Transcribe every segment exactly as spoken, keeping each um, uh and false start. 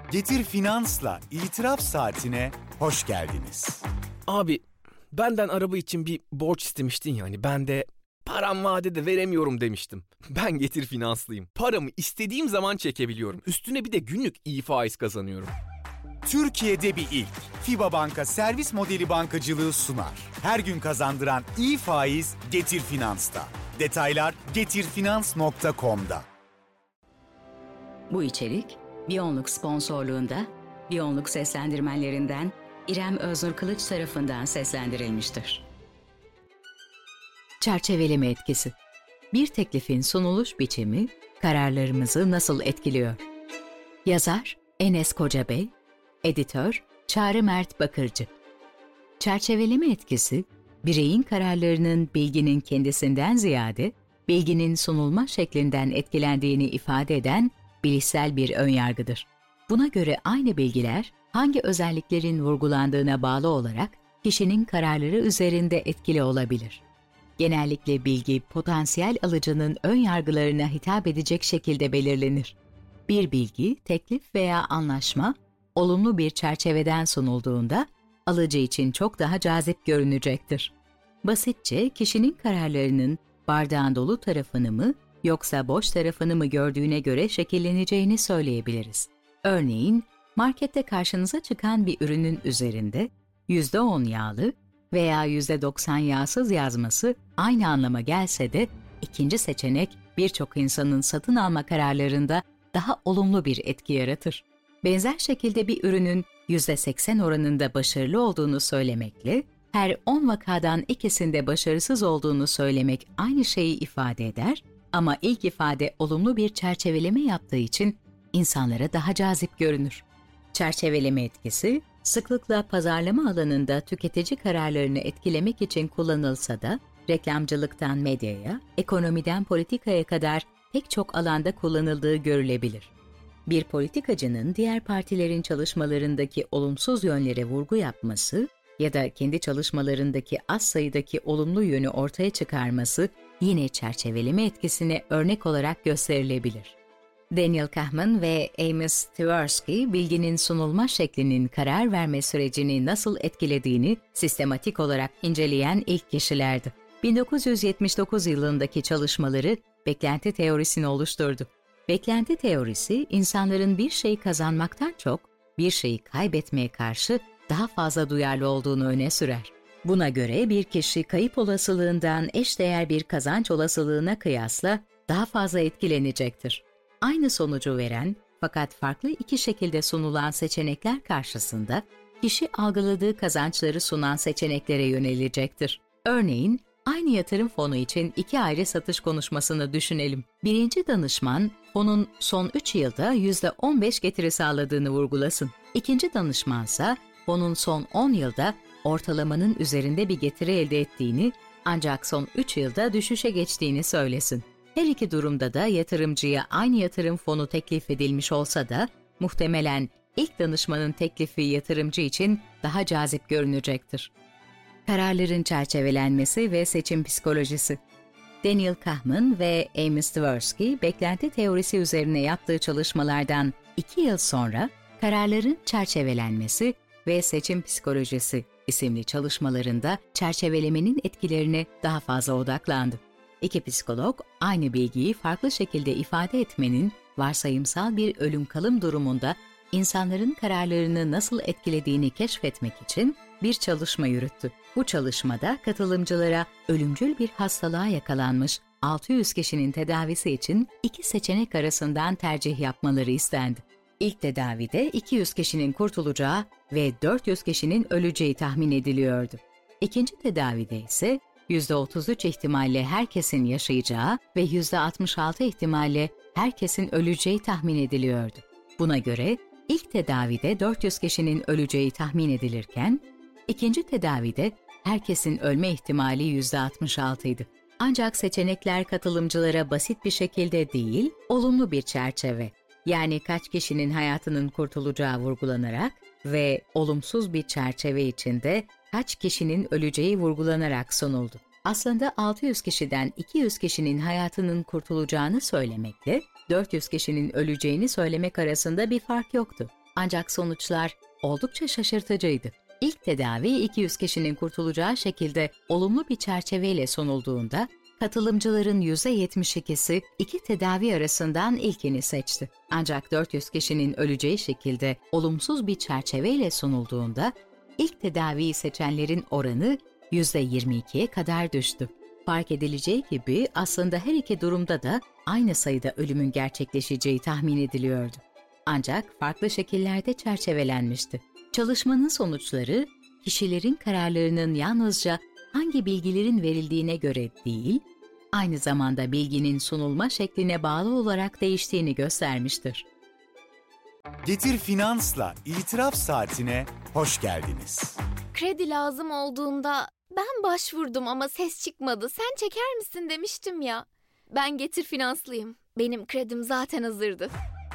Getir Finans'la İtiraf Saatine hoş geldiniz. Abi benden araba için bir borç istemiştin ya, hani ben de param vadede veremiyorum demiştim. Ben Getir Finanslıyım. Paramı istediğim zaman çekebiliyorum. Üstüne bir de günlük iyi faiz kazanıyorum. Türkiye'de bir ilk. FİBA Banka servis modeli bankacılığı sunar. Her gün kazandıran iyi faiz Getir Finans'ta. Detaylar getirfinans nokta com'da. Bu içerik Biyonluk sponsorluğunda Biyonluk seslendirmenlerinden İrem Öznur Kılıç tarafından seslendirilmiştir. Çerçeveleme etkisi. Bir teklifin sunuluş biçimi kararlarımızı nasıl etkiliyor? Yazar Enes Kocabey, editör Çağrı Mert Bakırcı. Çerçeveleme etkisi, bireyin kararlarının bilginin kendisinden ziyade bilginin sunulma şeklinden etkilendiğini ifade eden bilişsel bir önyargıdır. Buna göre aynı bilgiler hangi özelliklerin vurgulandığına bağlı olarak kişinin kararları üzerinde etkili olabilir. Genellikle bilgi potansiyel alıcının ön yargılarına hitap edecek şekilde belirlenir. Bir bilgi, teklif veya anlaşma olumlu bir çerçeveden sunulduğunda alıcı için çok daha cazip görünecektir. Basitçe kişinin kararlarının bardağın dolu tarafını mı yoksa boş tarafını mı gördüğüne göre şekilleneceğini söyleyebiliriz. Örneğin markette karşınıza çıkan bir ürünün üzerinde yüzde on yağlı veya yüzde doksan yağsız yazması aynı anlama gelse de ikinci seçenek birçok insanın satın alma kararlarında daha olumlu bir etki yaratır. Benzer şekilde bir ürünün yüzde seksen oranında başarılı olduğunu söylemekle her on vakadan ikisinde başarısız olduğunu söylemek aynı şeyi ifade eder ama ilk ifade olumlu bir çerçeveleme yaptığı için insanlara daha cazip görünür. Çerçeveleme etkisi, sıklıkla pazarlama alanında tüketici kararlarını etkilemek için kullanılsa da, reklamcılıktan medyaya, ekonomiden politikaya kadar pek çok alanda kullanıldığı görülebilir. Bir politikacının diğer partilerin çalışmalarındaki olumsuz yönlere vurgu yapması ya da kendi çalışmalarındaki az sayıdaki olumlu yönü ortaya çıkarması yine çerçeveleme etkisine örnek olarak gösterilebilir. Daniel Kahneman ve Amos Tversky, bilginin sunulma şeklinin karar verme sürecini nasıl etkilediğini sistematik olarak inceleyen ilk kişilerdi. bin dokuz yüz yetmiş dokuz yılındaki çalışmaları beklenti teorisini oluşturdu. Beklenti teorisi, insanların bir şeyi kazanmaktan çok bir şeyi kaybetmeye karşı daha fazla duyarlı olduğunu öne sürer. Buna göre bir kişi kayıp olasılığından eşdeğer bir kazanç olasılığına kıyasla daha fazla etkilenecektir. Aynı sonucu veren fakat farklı iki şekilde sunulan seçenekler karşısında kişi algıladığı kazançları sunan seçeneklere yönelecektir. Örneğin, aynı yatırım fonu için iki ayrı satış konuşmasını düşünelim. Birinci danışman, fonun son üç yılda yüzde on beş getiri sağladığını vurgulasın. İkinci danışmansa, fonun son on yılda ortalamanın üzerinde bir getiri elde ettiğini ancak son üç yılda düşüşe geçtiğini söylesin. Her iki durumda da yatırımcıya aynı yatırım fonu teklif edilmiş olsa da muhtemelen ilk danışmanın teklifi yatırımcı için daha cazip görünecektir. Kararların çerçevelenmesi ve seçim psikolojisi. Daniel Kahneman ve Amos Tversky, beklenti teorisi üzerine yaptığı çalışmalardan iki yıl sonra kararların çerçevelenmesi ve seçim psikolojisi isimli çalışmalarında çerçevelemenin etkilerine daha fazla odaklandı. İki psikolog, aynı bilgiyi farklı şekilde ifade etmenin varsayımsal bir ölüm kalım durumunda insanların kararlarını nasıl etkilediğini keşfetmek için bir çalışma yürüttü. Bu çalışmada katılımcılara ölümcül bir hastalığa yakalanmış altı yüz kişinin tedavisi için iki seçenek arasından tercih yapmaları istendi. İlk tedavide iki yüz kişinin kurtulacağı ve dört yüz kişinin öleceği tahmin ediliyordu. İkinci tedavide ise yüzde otuz üç ihtimalle herkesin yaşayacağı ve yüzde altmış altı ihtimalle herkesin öleceği tahmin ediliyordu. Buna göre ilk tedavide dört yüz kişinin öleceği tahmin edilirken, ikinci tedavide herkesin ölme ihtimali yüzde altmış altı idi. Ancak seçenekler katılımcılara basit bir şekilde değil, olumlu bir çerçeve, yani kaç kişinin hayatının kurtulacağı vurgulanarak ve olumsuz bir çerçeve içinde kaç kişinin öleceği vurgulanarak sunuldu. Aslında altı yüz kişiden iki yüz kişinin hayatının kurtulacağını söylemekle dört yüz kişinin öleceğini söylemek arasında bir fark yoktu. Ancak sonuçlar oldukça şaşırtıcıydı. İlk tedavi iki yüz kişinin kurtulacağı şekilde olumlu bir çerçeveyle sunulduğunda, katılımcıların yüzde yetmiş ikisi iki tedavi arasından ilkini seçti. Ancak dört yüz kişinin öleceği şekilde olumsuz bir çerçeveyle sunulduğunda, ilk tedaviyi seçenlerin oranı yüzde yirmi ikiye kadar düştü. Fark edileceği gibi aslında her iki durumda da aynı sayıda ölümün gerçekleşeceği tahmin ediliyordu. Ancak farklı şekillerde çerçevelenmişti. Çalışmanın sonuçları, kişilerin kararlarının yalnızca hangi bilgilerin verildiğine göre değil, aynı zamanda bilginin sunulma şekline bağlı olarak değiştiğini göstermiştir. Getir Finans'la İtiraf Saatine hoş geldiniz. Kredi lazım olduğunda ben başvurdum ama ses çıkmadı. Sen çeker misin demiştim ya. Ben Getir Finanslıyım. Benim kredim zaten hazırdı.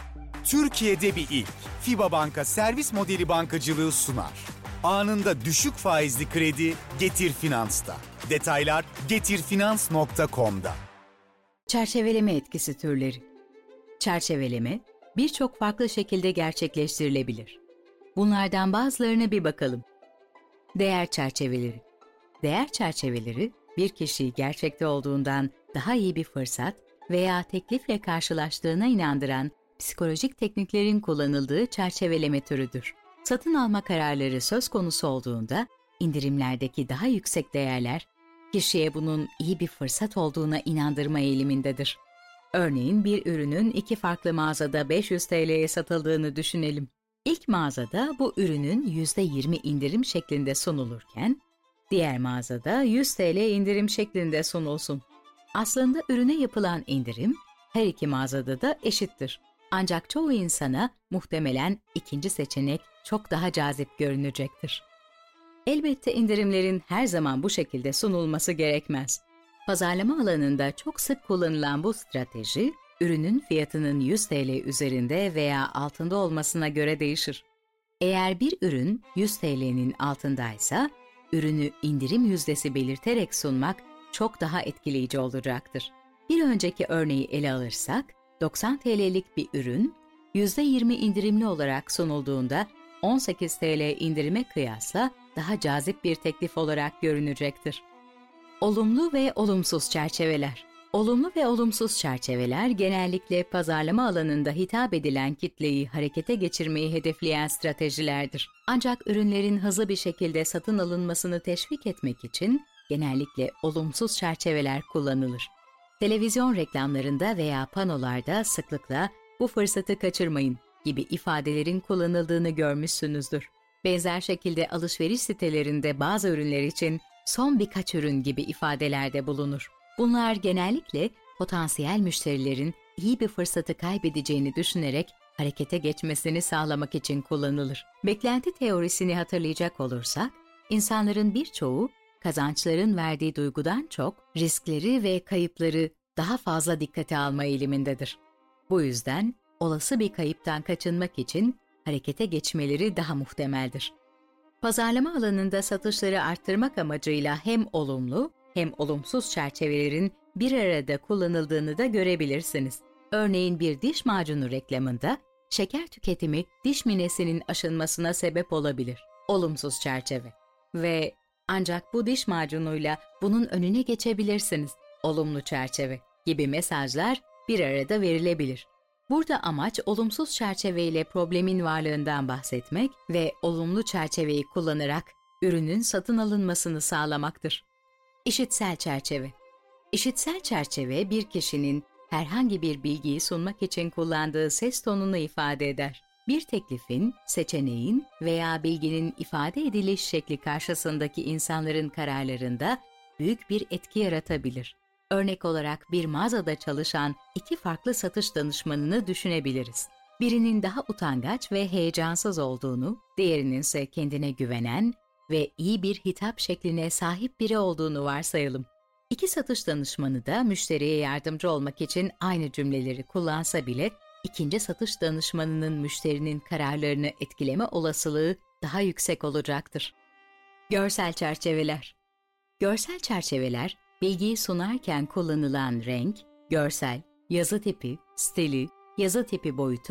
Türkiye'de bir ilk. FİBA Banka servis modeli bankacılığı sunar. Anında düşük faizli kredi Getir Finans'ta. Detaylar getirfinans nokta com'da. Çerçeveleme etkisi türleri. Çerçeveleme birçok farklı şekilde gerçekleştirilebilir. Bunlardan bazılarına bir bakalım. Değer çerçeveleri. Değer çerçeveleri, bir kişiyi gerçekte olduğundan daha iyi bir fırsat veya teklifle karşılaştığına inandıran psikolojik tekniklerin kullanıldığı çerçeveleme türüdür. Satın alma kararları söz konusu olduğunda, indirimlerdeki daha yüksek değerler, kişiye bunun iyi bir fırsat olduğuna inandırma eğilimindedir. Örneğin bir ürünün iki farklı mağazada beş yüz TL'ye satıldığını düşünelim. İlk mağazada bu ürünün yüzde yirmi indirim şeklinde sunulurken, diğer mağazada yüz TL indirim şeklinde sunulsun. Aslında ürüne yapılan indirim, her iki mağazada da eşittir. Ancak çoğu insana muhtemelen ikinci seçenek çok daha cazip görünecektir. Elbette indirimlerin her zaman bu şekilde sunulması gerekmez. Pazarlama alanında çok sık kullanılan bu strateji, ürünün fiyatının yüz TL üzerinde veya altında olmasına göre değişir. Eğer bir ürün yüz TL'nin altındaysa, ürünü indirim yüzdesi belirterek sunmak çok daha etkileyici olacaktır. Bir önceki örneği ele alırsak, doksan TL'lik bir ürün, yüzde yirmi indirimli olarak sunulduğunda on sekiz TL indirime kıyasla daha cazip bir teklif olarak görünecektir. Olumlu ve olumsuz çerçeveler. Olumlu ve olumsuz çerçeveler genellikle pazarlama alanında hitap edilen kitleyi harekete geçirmeyi hedefleyen stratejilerdir. Ancak ürünlerin hızlı bir şekilde satın alınmasını teşvik etmek için genellikle olumsuz çerçeveler kullanılır. Televizyon reklamlarında veya panolarda sıklıkla "bu fırsatı kaçırmayın" gibi ifadelerin kullanıldığını görmüşsünüzdür. Benzer şekilde alışveriş sitelerinde bazı ürünler için "son birkaç ürün" gibi ifadelerde bulunur. Bunlar genellikle potansiyel müşterilerin iyi bir fırsatı kaybedeceğini düşünerek harekete geçmesini sağlamak için kullanılır. Beklenti teorisini hatırlayacak olursak, insanların birçoğu kazançların verdiği duygudan çok riskleri ve kayıpları daha fazla dikkate alma eğilimindedir. Bu yüzden olası bir kayıptan kaçınmak için harekete geçmeleri daha muhtemeldir. Pazarlama alanında satışları arttırmak amacıyla hem olumlu hem olumsuz çerçevelerin bir arada kullanıldığını da görebilirsiniz. Örneğin bir diş macunu reklamında şeker tüketimi diş minesinin aşınmasına sebep olabilir. Olumsuz çerçeve. Ve ancak bu diş macunuyla bunun önüne geçebilirsiniz. Olumlu çerçeve gibi mesajlar bir arada verilebilir. Burada amaç olumsuz çerçeveyle problemin varlığından bahsetmek ve olumlu çerçeveyi kullanarak ürünün satın alınmasını sağlamaktır. İşitsel çerçeve. İşitsel çerçeve bir kişinin herhangi bir bilgiyi sunmak için kullandığı ses tonunu ifade eder. Bir teklifin, seçeneğin veya bilginin ifade ediliş şekli karşısındaki insanların kararlarında büyük bir etki yaratabilir. Örnek olarak bir mağazada çalışan iki farklı satış danışmanını düşünebiliriz. Birinin daha utangaç ve heyecansız olduğunu, diğerinin ise kendine güvenen ve iyi bir hitap şekline sahip biri olduğunu varsayalım. İki satış danışmanı da müşteriye yardımcı olmak için aynı cümleleri kullansa bile, ikinci satış danışmanının müşterinin kararlarını etkileme olasılığı daha yüksek olacaktır. Görsel çerçeveler. Görsel çerçeveler, bilgiyi sunarken kullanılan renk, görsel, yazı tipi, stili, yazı tipi boyutu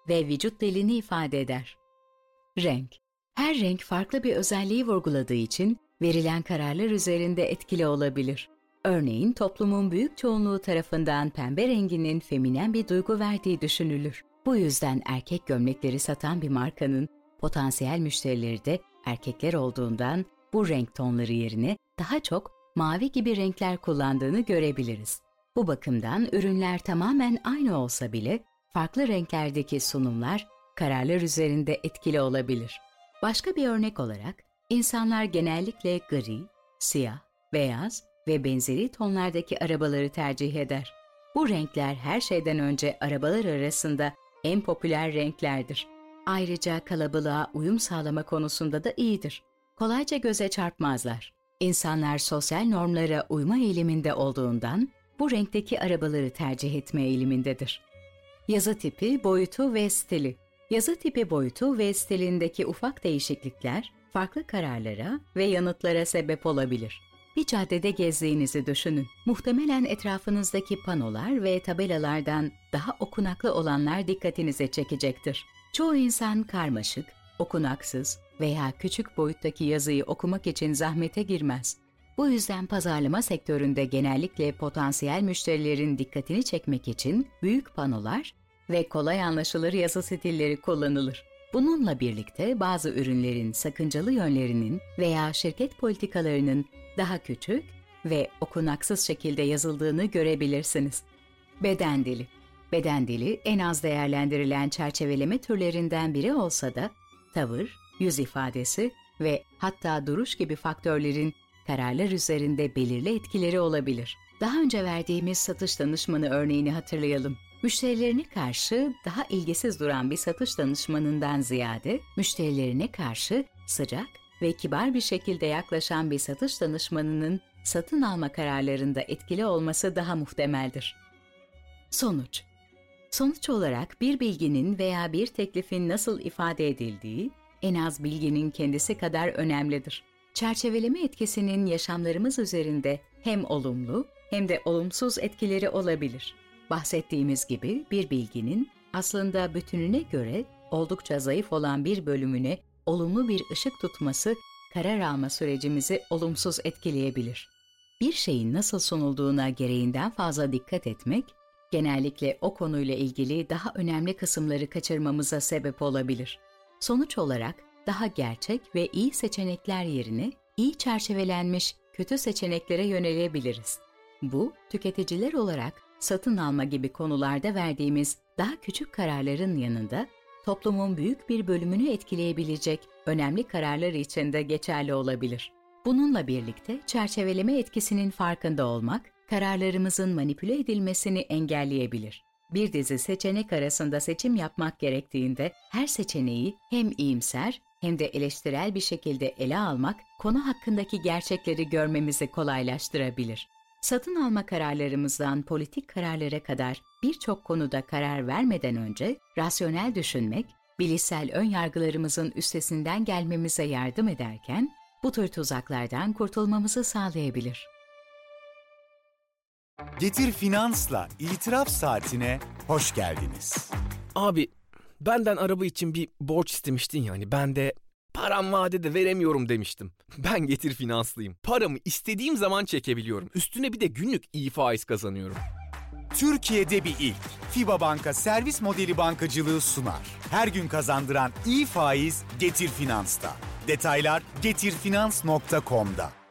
ve vücut dilini ifade eder. Renk. Her renk farklı bir özelliği vurguladığı için verilen kararlar üzerinde etkili olabilir. Örneğin toplumun büyük çoğunluğu tarafından pembe renginin feminen bir duygu verdiği düşünülür. Bu yüzden erkek gömlekleri satan bir markanın potansiyel müşterileri de erkekler olduğundan bu renk tonları yerine daha çok mavi gibi renkler kullandığını görebiliriz. Bu bakımdan ürünler tamamen aynı olsa bile farklı renklerdeki sunumlar kararlar üzerinde etkili olabilir. Başka bir örnek olarak insanlar genellikle gri, siyah, beyaz ve benzeri tonlardaki arabaları tercih eder. Bu renkler her şeyden önce arabalar arasında en popüler renklerdir. Ayrıca kalabalığa uyum sağlama konusunda da iyidir. Kolayca göze çarpmazlar. İnsanlar sosyal normlara uyma eğiliminde olduğundan bu renkteki arabaları tercih etme eğilimindedir. Yazı tipi, boyutu ve stili. Yazı tipi, boyutu ve stilindeki ufak değişiklikler farklı kararlara ve yanıtlara sebep olabilir. Bir caddede gezdiğinizi düşünün. Muhtemelen etrafınızdaki panolar ve tabelalardan daha okunaklı olanlar dikkatinizi çekecektir. Çoğu insan karmaşık, okunaksız veya küçük boyuttaki yazıyı okumak için zahmete girmez. Bu yüzden pazarlama sektöründe genellikle potansiyel müşterilerin dikkatini çekmek için büyük panolar ve kolay anlaşılır yazı stilleri kullanılır. Bununla birlikte bazı ürünlerin sakıncalı yönlerinin veya şirket politikalarının daha küçük ve okunaksız şekilde yazıldığını görebilirsiniz. Beden dili. Beden dili en az değerlendirilen çerçeveleme türlerinden biri olsa da tavır, yüz ifadesi ve hatta duruş gibi faktörlerin kararlar üzerinde belirli etkileri olabilir. Daha önce verdiğimiz satış danışmanı örneğini hatırlayalım. Müşterilerine karşı daha ilgisiz duran bir satış danışmanından ziyade, müşterilerine karşı sıcak ve kibar bir şekilde yaklaşan bir satış danışmanının satın alma kararlarında etkili olması daha muhtemeldir. Sonuç. Sonuç olarak bir bilginin veya bir teklifin nasıl ifade edildiği, en az bilginin kendisi kadar önemlidir. Çerçeveleme etkisinin yaşamlarımız üzerinde hem olumlu hem de olumsuz etkileri olabilir. Bahsettiğimiz gibi bir bilginin aslında bütününe göre oldukça zayıf olan bir bölümüne olumlu bir ışık tutması karar alma sürecimizi olumsuz etkileyebilir. Bir şeyin nasıl sunulduğuna gereğinden fazla dikkat etmek, genellikle o konuyla ilgili daha önemli kısımları kaçırmamıza sebep olabilir. Sonuç olarak daha gerçek ve iyi seçenekler yerine iyi çerçevelenmiş kötü seçeneklere yönelebiliriz. Bu, tüketiciler olarak satın alma gibi konularda verdiğimiz daha küçük kararların yanında toplumun büyük bir bölümünü etkileyebilecek önemli kararlar için de geçerli olabilir. Bununla birlikte çerçeveleme etkisinin farkında olmak, kararlarımızın manipüle edilmesini engelleyebilir. Bir dizi seçenek arasında seçim yapmak gerektiğinde her seçeneği hem iyimser hem de eleştirel bir şekilde ele almak, konu hakkındaki gerçekleri görmemizi kolaylaştırabilir. Satın alma kararlarımızdan politik kararlara kadar birçok konuda karar vermeden önce rasyonel düşünmek, bilişsel önyargılarımızın üstesinden gelmemize yardım ederken bu tür tuzaklardan kurtulmamızı sağlayabilir. Getir Finans'la İtiraf Saatine hoş geldiniz. Abi benden araba için bir borç istemiştin yani ben de param vadede veremiyorum demiştim. Ben Getir Finanslıyım. Paramı istediğim zaman çekebiliyorum. Üstüne bir de günlük iyi faiz kazanıyorum. Türkiye'de bir ilk. FİBA Banka servis modeli bankacılığı sunar. Her gün kazandıran iyi faiz Getir Finans'ta. Detaylar getir finans nokta com'da.